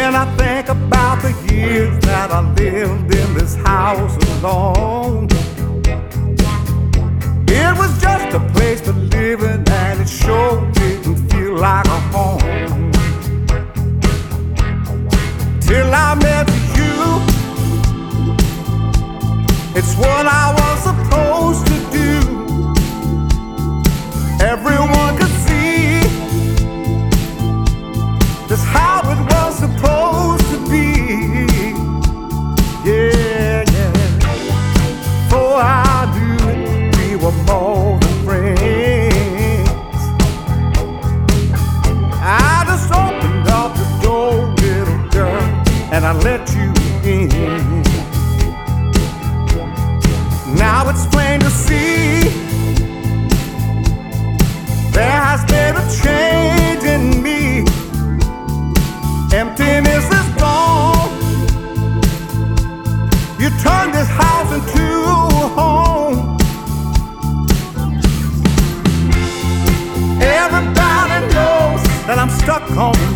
When I think about the years that I lived in this house alone, it was just a place to live in, and it sure didn't feel like a home. Till I met you, it's what I was supposed to do. Everyone could see just how it was supposed to be. Yeah, yeah. Before I knew it, we were more than friends. I just opened up the door, little girl, and I let you in. Now it's plain to see there has been a change in me. Emptiness is gone. You turned this house into a home. Everybody knows that I'm stuck on